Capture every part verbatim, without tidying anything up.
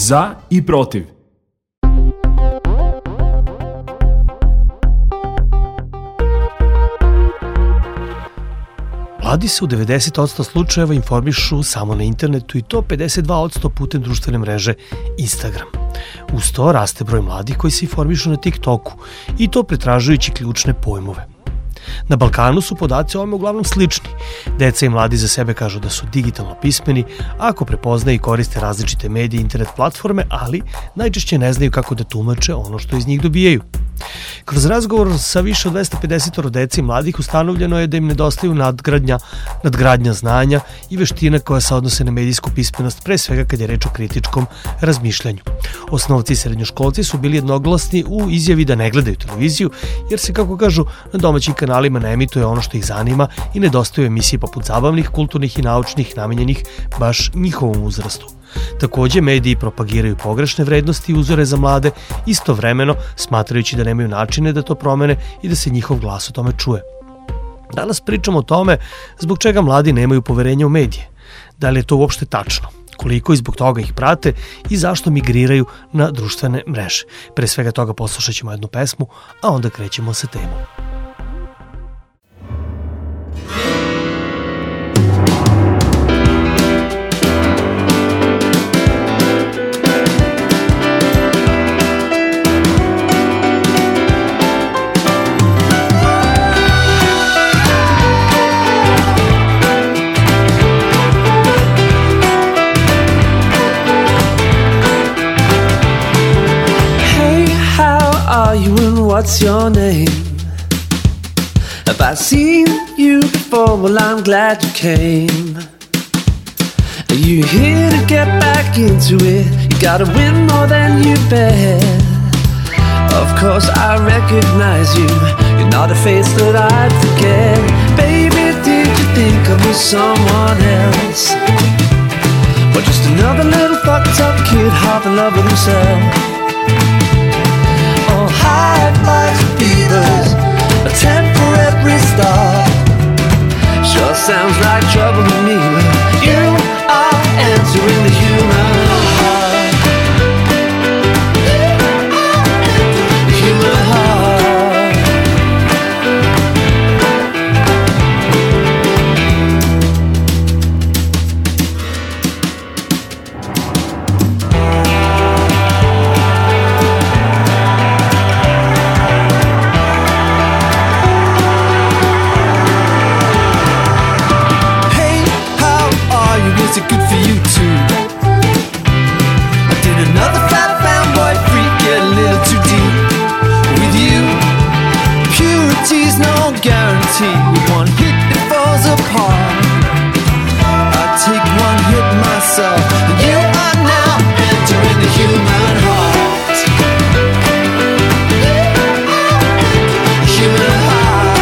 za i protiv. Mladi se u devedeset posto slučajeva informišu samo na internetu i to pedeset dva posto putem društvene mreže Instagram. Uz to raste broj mladih koji se informišu na TikToku i to pretražujući ključne pojmove. Na Balkanu su podaci o ovome uglavnom slični. Deca i mladi za sebe kažu da su digitalno pismeni ako prepoznaju i koriste različite medije i internet platforme, ali najčešće ne znaju kako da tumače ono što iz njih dobijaju. Kroz razgovor sa više od dvesta pedeset dece i mladih ustanovljeno je da im nedostaju nadgradnja, nadgradnja znanja i veština koja se odnose na medijsku pismenost, pre svega kad je reč o kritičkom razmišljanju. Osnovci i srednjoškolci su bili jednoglasni u izjavi da ne gledaju televiziju, jer se, kako kažu, na domaćim kanalima ne emituje ono što ih zanima i nedostaju emisije poput zabavnih, kulturnih i naučnih namenjenih baš njihovom uzrastu. Takođe, mediji propagiraju pogrešne vrednosti i uzore za mlade, istovremeno smatrajući da nemaju načine da to promene i da se njihov glas o tome čuje. Danas pričamo o tome zbog čega mladi nemaju poverenja u medije. Da li je to uopšte tačno? Koliko i zbog toga ih prate i zašto migriraju na društvene mreže? Pre svega toga poslušat ćemo jednu pesmu, a onda krećemo sa temom. What's your name? Have I seen you before? Well, I'm glad you came. Are you here to get back into it? You gotta win more than you bet. Of course I recognize you. You're not a face that I'd forget. Baby, did you think I was someone else? Or just another little fucked up kid half in love with himself? Oh, high fives and fevers, a temporary start. Sure sounds like trouble to me, but you are entering the human heart. The human heart. Is it good for you too? I did another fat fanboy freak, get a little too deep with you. Purity's no guarantee. With one hit it falls apart. I take one hit myself, and you are now entering the human heart. The human heart.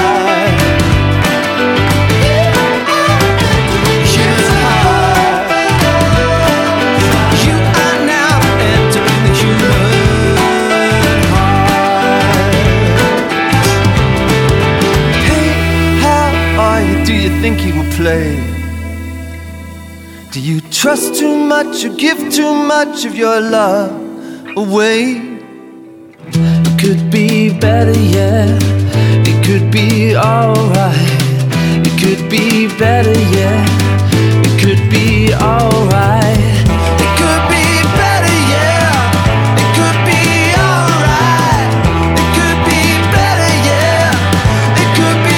Think you will play? Do you trust too much or give too much of your love away? It could be better, yeah. It could be alright. It could be better, yeah. It could be alright. It could be better, yeah. It could be alright. It could be better, yeah. It could be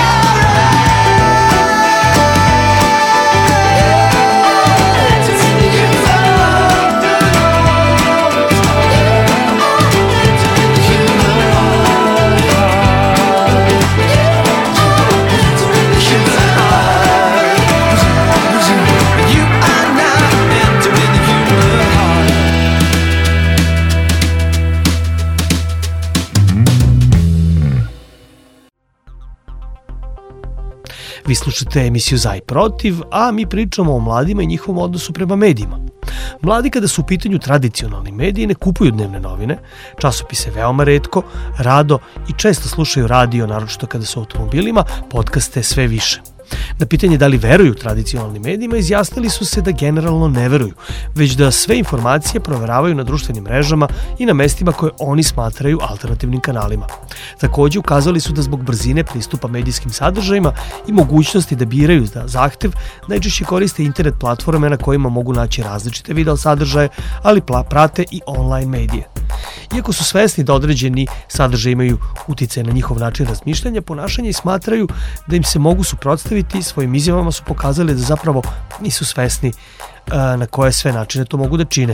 Vi slušate emisiju Za i protiv, a mi pričamo o mladima i njihovom odnosu prema medijima. Mladi kada su u pitanju tradicionalni mediji ne kupuju dnevne novine, časopise veoma retko, rado i često slušaju radio, naročito kada su u automobilima, podcaste sve više. Na pitanje da li veruju tradicionalnim medijima, izjasnili su se da generalno ne veruju, već da sve informacije proveravaju na društvenim mrežama i na mestima koje oni smatraju alternativnim kanalima. Takođe, ukazali su da zbog brzine pristupa medijskim sadržajima i mogućnosti da biraju da zahtev, najčešće koriste internet platforme na kojima mogu naći različite video sadržaje, ali prate i online medije. Iako su svesni da određeni sadržaj imaju uticaj na njihov način razmišljanja, ponašanja i smatraju da im se mogu suprotstaviti, svojim izjavama su pokazali da zapravo nisu svesni na koje sve načine to mogu da čine.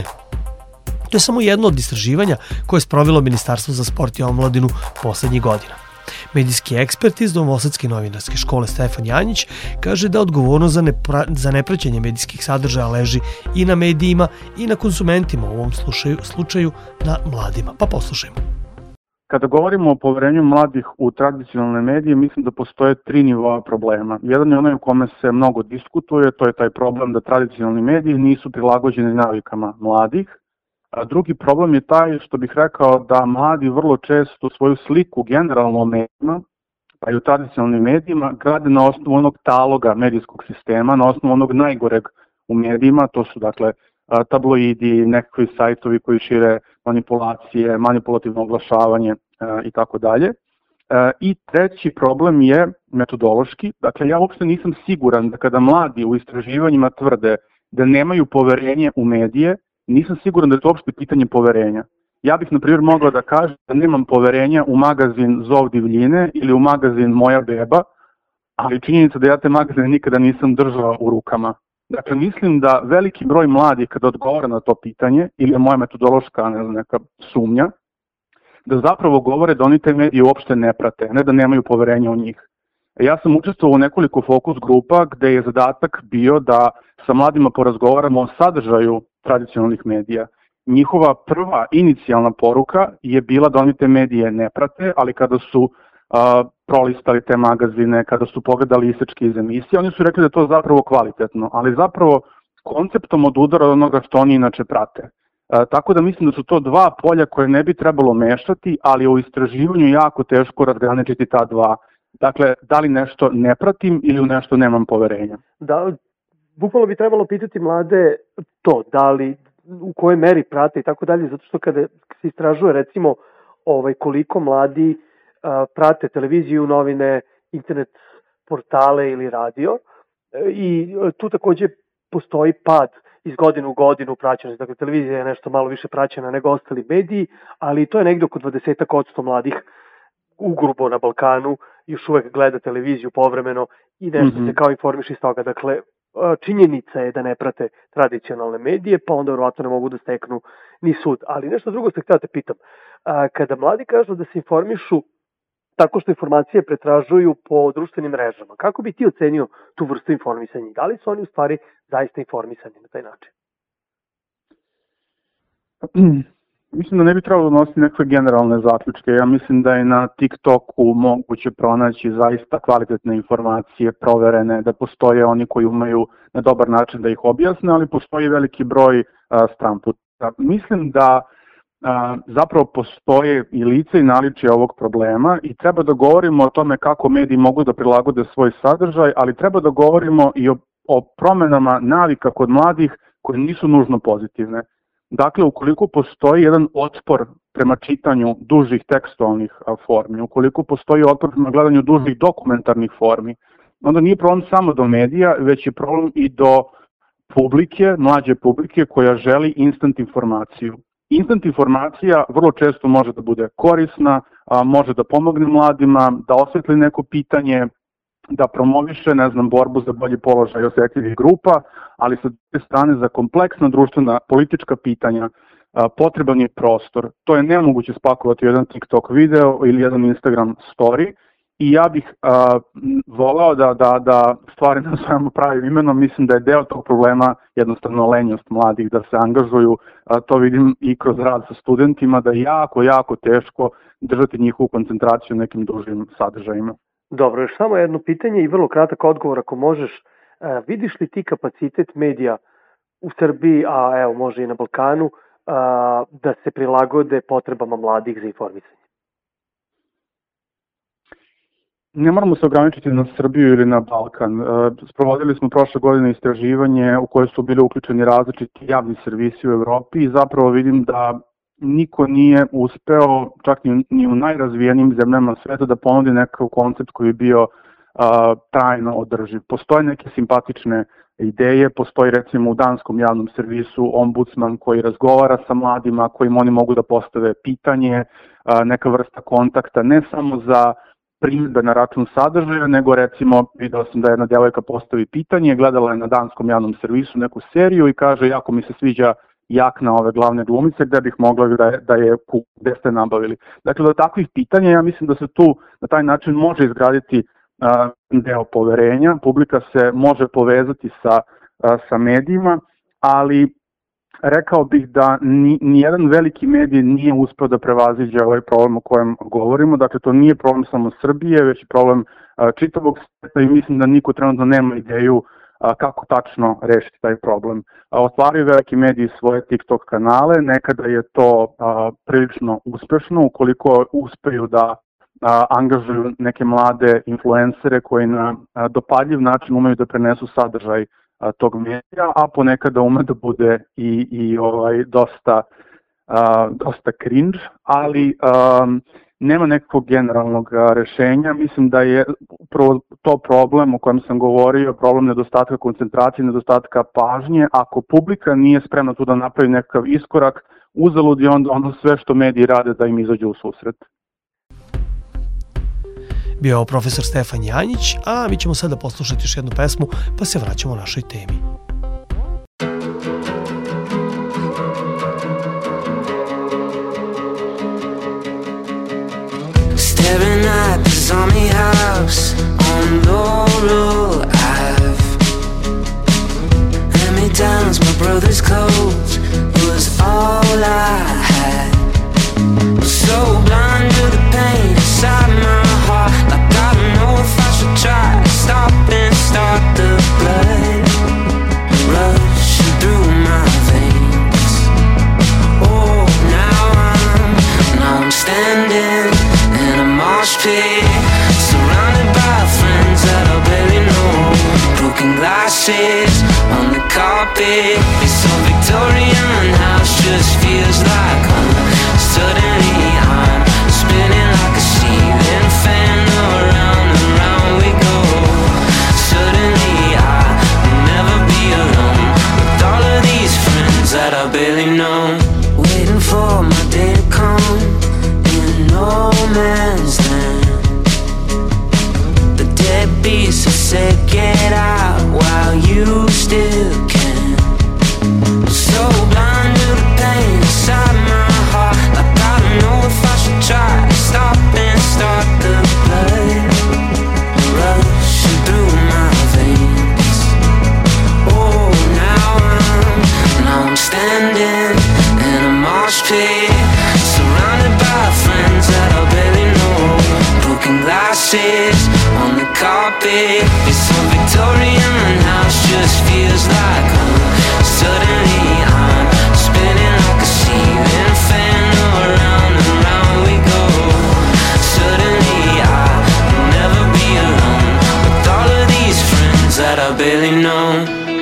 To je samo jedno od istraživanja koje je sprovelo Ministarstvo za sport i omladinu poslednjih godina. Medijski ekspert iz Novosadske novinarske škole Stefan Janjić kaže da odgovornost za, nepra, za nepraćenje medijskih sadržaja leži i na medijima i na konsumentima, u ovom slučaju, slučaju na mladima. Pa poslušajmo. Kada govorimo o poverenju mladih u tradicionalne medije, mislim da postoje tri nivoa problema. Jedan je onaj u kome se mnogo diskutuje, to je taj problem da tradicionalni mediji nisu prilagođeni navikama mladih. A drugi problem je taj što bih rekao da mladi vrlo često svoju sliku generalno o medijima, pa i u tradicionalnim medijima, grade na osnovu onog taloga medijskog sistema, na osnovu onog najgoreg u medijima, to su dakle tabloidi, nekakvi sajtovi koji šire manipulacije, manipulativno oglašavanje i tako dalje. I treći problem je metodološki, dakle ja uopšte nisam siguran da kada mladi u istraživanjima tvrde da nemaju poverenje u medije, nisam siguran da je to uopšte pitanje poverenja. Ja bih, na primjer, mogao da kažem da nemam poverenja u magazin Zov divljine ili u magazin Moja beba, ali činjenica da ja te magazine nikada nisam držao u rukama. Dakle, mislim da veliki broj mladih kada odgovara na to pitanje, ili je moja metodološka ne znam, neka sumnja, da zapravo govore da oni te medije uopšte ne prate, ne da nemaju poverenja u njih. Ja sam učestvovao u nekoliko fokus grupa gde je zadatak bio da sa mladima porazgovaramo o sadržaju tradicionalnih medija. Njihova prva inicijalna poruka je bila da oni te medije ne prate, ali kada su a, prolistali te magazine, kada su pogledali isečke iz emisije, oni su rekli da je to zapravo kvalitetno, ali zapravo konceptom od udara od onoga što oni inače prate. A, tako da mislim da su to dva polja koje ne bi trebalo mešati, ali u istraživanju jako teško razgraničiti ta dva. Dakle, da li nešto ne pratim ili u nešto nemam poverenja. Da, bukvalno bi trebalo pitati mlade to, da li, u kojoj meri prate i tako dalje, zato što kada se istražuje recimo ovaj, koliko mladi a, prate televiziju, novine, internet portale ili radio i tu takođe postoji pad iz godine u godinu praćenosti. Dakle, televizija je nešto malo više praćena nego ostali mediji, ali to je negde oko dvadeset posto mladih ugrubo na Balkanu još uvek gleda televiziju povremeno i nešto mm-hmm. se kao informiše iz toga. Dakle, činjenica je da ne prate tradicionalne medije, pa onda verovatno ne mogu da steknu ni sud. Ali nešto drugo se htio da te pitam. Kada mladi kažu da se informišu tako što informacije pretražuju po društvenim mrežama, kako bi ti ocenio tu vrstu informisanja? Da li su oni u stvari zaista informisani na taj način? Mislim da ne bi trebalo donositi nekakve generalne zaključke. Ja mislim da je na TikToku moguće pronaći zaista kvalitetne informacije, proverene, da postoje oni koji umeju na dobar način da ih objasne, ali postoji veliki broj stranputa. Mislim da a, zapravo postoje i lice i naličje ovog problema i treba da govorimo o tome kako mediji mogu da prilagode svoj sadržaj, ali treba da govorimo i o, o promenama navika kod mladih koje nisu nužno pozitivne. Dakle, ukoliko postoji jedan otpor prema čitanju dužih tekstualnih formi, ukoliko postoji otpor prema gledanju dužih dokumentarnih formi, onda nije problem samo do medija, već je problem i do publike, mlađe publike koja želi instant informaciju. Instant informacija vrlo često može da bude korisna, može da pomogne mladima, da osvetli neko pitanje, da promoviše, ne znam, borbu za bolji položaj osetljivih grupa, ali sa druge strane za kompleksna društvena politička pitanja a, potreban je prostor. To je nemoguće spakovati u jedan TikTok video ili jedan Instagram story i ja bih a, volao da, da, da stvari nazovemo pravim imenom. Mislim da je deo tog problema jednostavno lenjost mladih da se angažuju. A, to vidim i kroz rad sa studentima da je jako, jako teško držati njihovu koncentraciju na nekim dužim sadržajima. Dobro, još samo jedno pitanje i vrlo kratak odgovor ako možeš. E, vidiš li ti kapacitet medija u Srbiji, a evo može i na Balkanu, a, da se prilagode potrebama mladih za informisanje? Ne moramo se ograničiti na Srbiju ili na Balkan. Sprovodili smo prošle godine istraživanje u koje su bili uključeni različiti javni servisi u Evropi i zapravo vidim da niko nije uspeo, čak ni u najrazvijenijim zemljama sveta, da ponudi nekakav koncept koji je bio a, trajno održiv. Postoje neke simpatične ideje, postoji recimo u danskom javnom servisu ombudsman koji razgovara sa mladima, kojim oni mogu da postave pitanje, a, neka vrsta kontakta, ne samo za primjedbe na račun sadržaja, nego recimo video sam da jedna djevojka postavi pitanje, gledala je na danskom javnom servisu neku seriju i kaže jako mi se sviđa jakna ove glavne glumice, gde bih mogla da, da je gde ste nabavili. Dakle, do takvih pitanja ja mislim da se tu na taj način može izgraditi a, deo poverenja, publika se može povezati sa, a, sa medijima, ali rekao bih da ni, nijedan veliki medij nije uspeo da prevaziđe ovaj problem o kojem govorimo. Dakle, to nije problem samo Srbije, već i problem a, čitavog sveta i mislim da niko trenutno nema ideju a, kako tačno rešiti taj problem. A, otvaraju veliki mediji svoje TikTok kanale, nekada je to a, prilično uspešno ukoliko uspeju da a, angažuju neke mlade influencere koji na a, dopadljiv način umeju da prenesu sadržaj tog medija, a ponekada ume da bude i, i ovaj, dosta, uh, dosta cringe, ali um, nema nekakvog generalnog uh, rešenja. Mislim da je upravo to problem o kojem sam govorio, problem nedostatka koncentracije, nedostatka pažnje. Ako publika nije spremna tu da napravi nekakav iskorak, uzalud je onda, onda sve što mediji rade da im izađe u susret. Bio je ovo profesor Stefan Janjić, a mi ćemo sada poslušati još jednu pesmu, pa se vraćamo našoj temi. Staring at the zombie house on Laurel Ave. Hand-me-downs, my brother's clothes was all I had. So blind to the pain inside my heart, like I don't know if I should try to stop and start the blood rushing through my veins. Oh, now I'm, now I'm standing in a mosh pit, surrounded by friends that I barely know. Broken glasses on the carpet, this old Victorian house just feels like home. Suddenly I'm spinning like a ceiling fan, around and round we go. Suddenly I'll never be alone with all of these friends that I barely know. Waiting for my day to come in no man's land. The deadbeats have said get out while you still can. So blind to the pain inside my heart, like I don't know if I should try to stop and start the blood rushing through my veins. Oh, now I'm, now I'm standing in a mosh pit, surrounded by friends that I barely know. Broken glasses on the carpet, this old Victorian house just feels like home. Suddenly I'm spinning like a ceiling fan, around and round we go. Suddenly I'll never be alone with all of these friends that I barely know.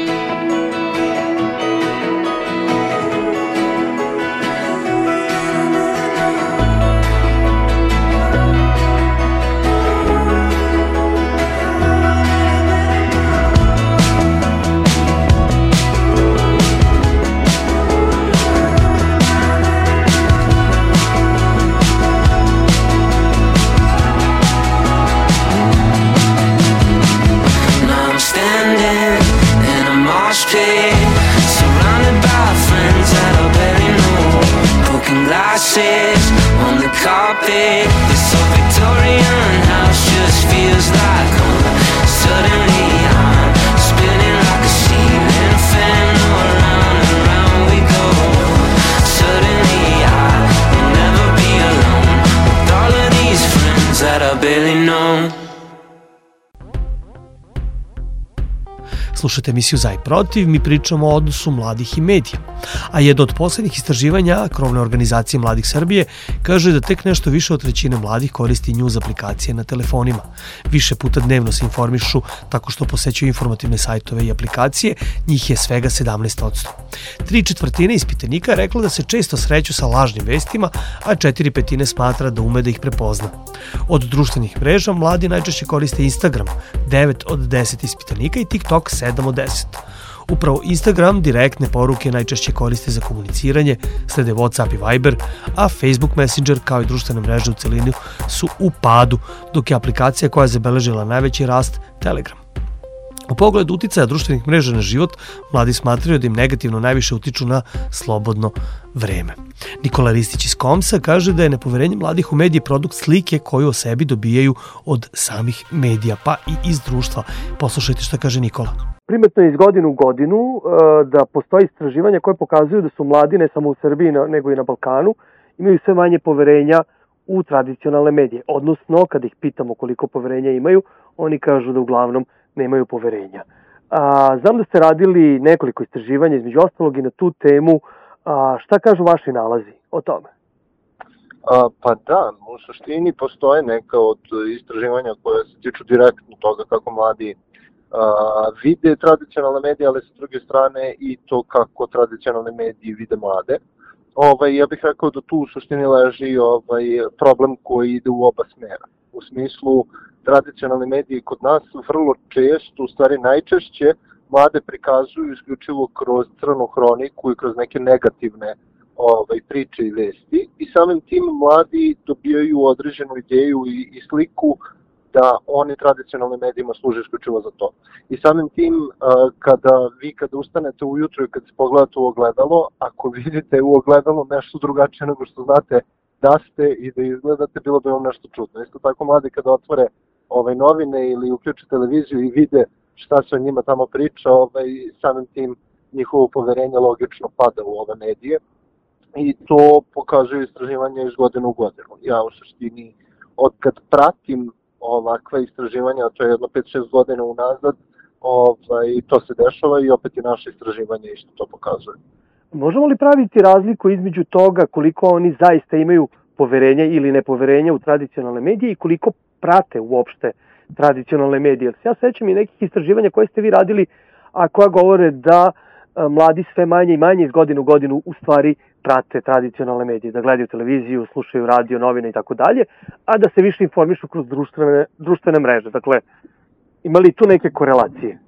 Surrounded by friends that I barely know. Broken glasses on the carpet, this old Victorian house just feels like home. Suddenly I'm spinning like a ceiling fan, around and round we go. Suddenly I'll never be alone with all of these friends that I barely know. Slušate emisiju Za i protiv, mi pričamo o odnosu mladih i medija. A jedno od poslednjih istraživanja krovne organizacije Mladih Srbije kaže da tek nešto više od trećine mladih koristi news aplikacije na telefonima. Više puta dnevno se informišu tako što posećuju informativne sajtove i aplikacije, njih je svega sedamnaest posto. Tri četvrtine ispitanika je reklo da se često sreću sa lažnim vestima, a četiri petine smatra da ume da ih prepozna. Od društvenih mreža mladi najčešće koriste Instagram, devet od deset ispitanika, i TikTok, sedam od deset. Upravo Instagram direktne poruke najčešće koriste za komuniciranje, slede WhatsApp i Viber, a Facebook Messenger kao i društvene mreže u celini su u padu, dok je aplikacija koja je zabeležila najveći rast Telegram. U pogledu uticaja društvenih mreža na život, mladi smatraju da im negativno najviše utiču na slobodno vreme. Nikola Ristić iz Komsa kaže da je nepoverenje mladih u medije produkt slike koju o sebi dobijaju od samih medija, pa i iz društva. Poslušajte šta kaže Nikola. Primetno je iz godine u godinu da postoji istraživanja koje pokazuju da su mladi ne samo u Srbiji nego i na Balkanu imaju sve manje poverenja u tradicionalne medije. Odnosno, kada ih pitamo koliko poverenja imaju, oni kažu da uglavnom nemaju poverenja. A, znam da ste radili nekoliko istraživanja, između ostalog i na tu temu. A, šta kažu vaši nalazi o tome? A, pa da, u suštini postoje neka od istraživanja koje se tiču direktno toga kako mladi a, vide tradicionalne medije, ali sa druge strane i to kako tradicionalne mediji vide mlade. Ovaj, ja bih rekao da tu u suštini leži ovaj, problem koji ide u oba smera. U smislu, tradicionalni mediji kod nas vrlo često, u stvari najčešće, mlade prikazuju isključivo kroz crnu hroniku i kroz neke negativne ovaj, priče i vesti, i samim tim mladi dobijaju određenu ideju i, i sliku da oni tradicionalnim medijima služe isključivo za to. I samim tim, kada vi kada ustanete ujutro i kad se pogledate u ogledalo, ako vidite u ogledalo nešto drugačije nego što znate da ste i da izgledate, bilo bi vam nešto čudno. Isto tako mladi kada otvore ovaj, novine ili uključe televiziju i vide šta se o njima tamo priča, ovaj, samim tim njihovo poverenje logično pada u ove medije, i to pokazuju istraživanja iz godine u godinu. Ja u suštini, od kad pratim ovakve istraživanja, to je jedno pet šest godina unazad, ovaj, to se dešava i opet i naše istraživanje isto to pokazuje. Možemo li praviti razliku između toga koliko oni zaista imaju poverenja ili nepoverenja u tradicionalne medije i koliko prate uopšte tradicionalne medije? Ja sećam i nekih istraživanja koje ste vi radili, a koja govore da mladi sve manje i manje iz godine u godinu u stvari prate tradicionalne medije, da gledaju televiziju, slušaju radio, novine i tako dalje, a da se više informišu kroz društvene, društvene mreže. Dakle, ima li tu neke korelacije?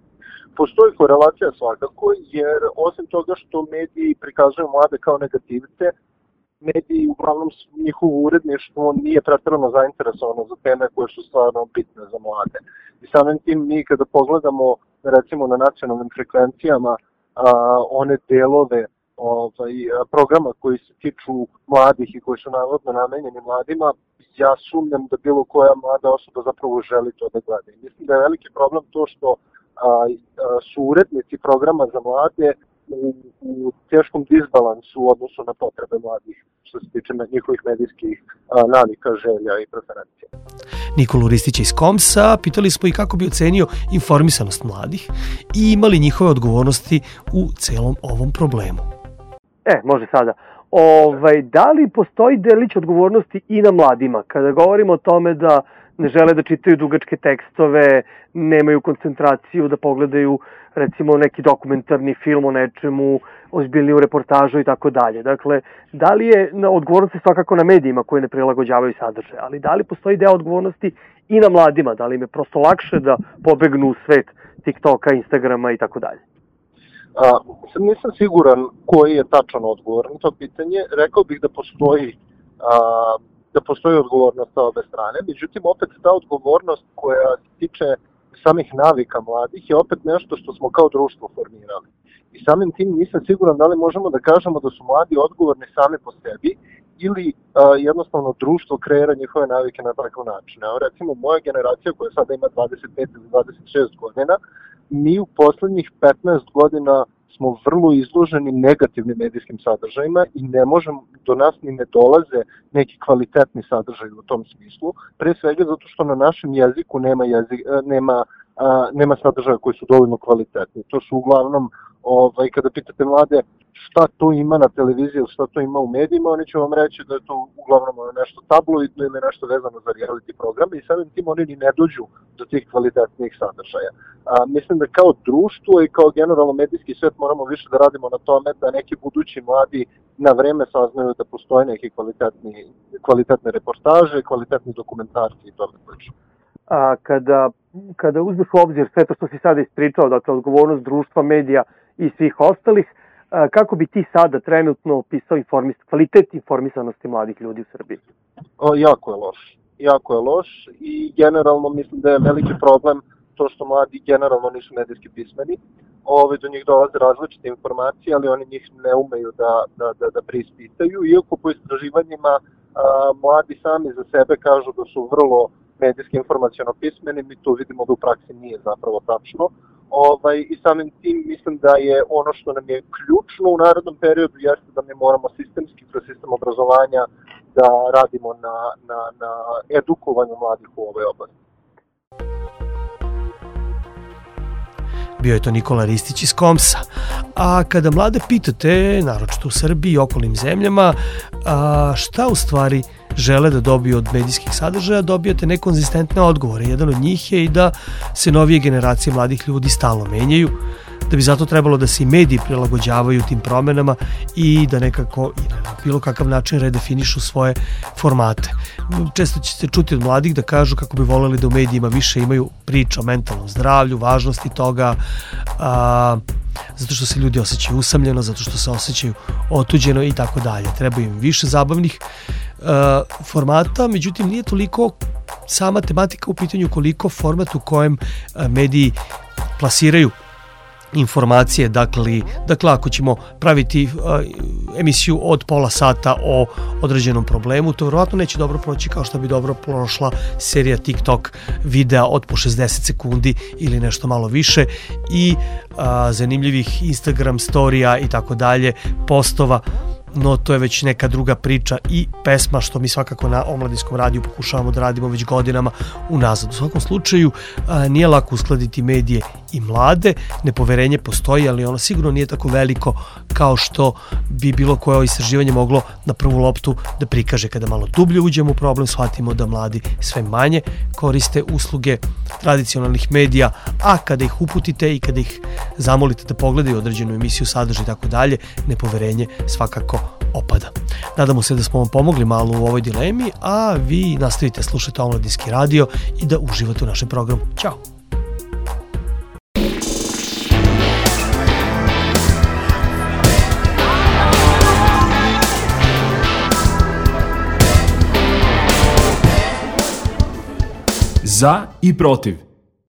Postoji korelacija svakako, jer osim toga što mediji prikazuju mlade kao negativce, mediji, uglavnom njihovo uredništvo nije pretjerano zainteresovano za teme koje su stvarno bitne za mlade. I samim tim mi kada pogledamo recimo na nacionalnim frekvencijama a, one delove ovaj, programa koji se tiču mladih i koji su navodno namenjeni mladima, ja sumnjam da bilo koja mlada osoba zapravo želi to da gleda. I mislim da je veliki problem to što a, a, su urednici programa za mlade u, u teškom disbalansu u odnosu na potrebe mladih, što se tiče njihovih medijskih a, navika, želja i preferencija. Nikolu Ristića iz Komsa pitali smo i kako bi ocenio informisanost mladih i imali njihove odgovornosti u celom ovom problemu. E, može sada. Ovaj, da li postoji delić odgovornosti i na mladima? Kada govorimo o tome da ne žele da čitaju dugačke tekstove, nemaju koncentraciju, da pogledaju recimo neki dokumentarni film o nečemu, ozbiljniju reportažu i tako dalje. Dakle, da li je na odgovornosti svakako na medijima koji ne prilagođavaju sadržaj, ali da li postoji deo odgovornosti i na mladima? Da li im je prosto lakše da pobegnu u svet TikToka, Instagrama i tako dalje? A, sad nisam siguran koji je tačan odgovor na to pitanje. Rekao bih da postoji a, da postoji odgovornost sa obe strane, međutim opet ta odgovornost koja se tiče samih navika mladih je opet nešto što smo kao društvo formirali. I samim tim nisam siguran da li možemo da kažemo da su mladi odgovorni sami po sebi ili a, jednostavno društvo kreira njihove navike na takav način. Evo recimo moja generacija koja sada ima dvadeset pet ili dvadeset šest godina, mi u poslednjih petnaest godina smo vrlo izloženi negativnim medijskim sadržajima i ne možemo, do nas ni ne dolaze neki kvalitetni sadržaj u tom smislu, pre svega zato što na našem jeziku nema, jezik, nema a, nema sadržaja koji su dovoljno kvalitetni. To su uglavnom, ovaj, kada pitate mlade šta to ima na televiziji, šta to ima u medijima, oni će vam reći da je to uglavnom nešto tabloidno ili nešto vezano za reality programe i samim tim oni ni ne dođu do tih kvalitetnih sadržaja. A, mislim da kao društvo i kao generalno medijski svet moramo više da radimo na tome da neki budući mladi na vreme saznaju da postoje neki kvalitetni, kvalitetne reportaže, kvalitetni dokumentarci i tome slično. A kada, kada uzmeš u obzir sve to što si sada ispričao, dakle odgovornost društva, medija i svih ostalih, kako bi ti sada trenutno opisao informis, kvalitet informisanosti mladih ljudi u Srbiji? O, jako je loš. Jako je loš i generalno mislim da je veliki problem to što mladi generalno nisu medijski pismeni. Ove, do njih dolaze različite informacije, ali oni njih ne umeju da, da, da, da preispitaju. Iako po istraživanjima a, mladi sami za sebe kažu da su vrlo medijski informaciono pismeni, mi to vidimo da u praksi nije zapravo tačno. Ovaj, I samim tim mislim da je ono što nam je ključno u narednom periodu jeste da mi moramo sistemski, kroz sistem obrazovanja, da radimo na, na, na edukovanju mladih u ovoj oblasti. Bio je to Nikola Ristić iz Komsa. A kada mlade pitate, naročito u Srbiji i okolnim zemljama, a šta u stvari žele da dobiju od medijskih sadržaja, dobijate nekonzistentne odgovore. Jedan od njih je i da se novije generacije mladih ljudi stalno menjaju, da bi zato trebalo da se i mediji prilagođavaju tim promenama i da nekako i na bilo kakav način redefinišu svoje formate. Često će se čuti od mladih da kažu kako bi voleli da u medijima više imaju priča o mentalnom zdravlju, važnosti toga, a, zato što se ljudi osjećaju usamljeno, zato što se osjećaju otuđeno i tako dalje. Treba im više zabavnih a, formata, međutim nije toliko sama tematika u pitanju koliko format u kojem a, mediji plasiraju informacije, dakle, dakle ako ćemo praviti uh, emisiju od pola sata o određenom problemu, to vjerovatno neće dobro proći kao što bi dobro prošla serija TikTok videa od po šezdeset sekundi ili nešto malo više i uh, zanimljivih Instagram storija i tako dalje, postova, no to je već neka druga priča i pesma što mi svakako na Omladinskom radiju pokušavamo da radimo već godinama unazad. U svakom slučaju a, nije lako uskladiti medije i mlade, nepoverenje postoji, ali ono sigurno nije tako veliko kao što bi bilo koje istraživanje moglo na prvu loptu da prikaže. Kada malo dublje uđemo u problem, shvatimo da mladi sve manje koriste usluge tradicionalnih medija, a kada ih uputite i kada ih zamolite da pogledaju određenu emisiju, sadržaj i tako dalje, nepoverenje svakako opada. Nadamo se da smo vam pomogli malo u ovoj dilemi, a vi nastavite slušati Omladinski radio i da uživate u našem programu. Ćao! Za i protiv.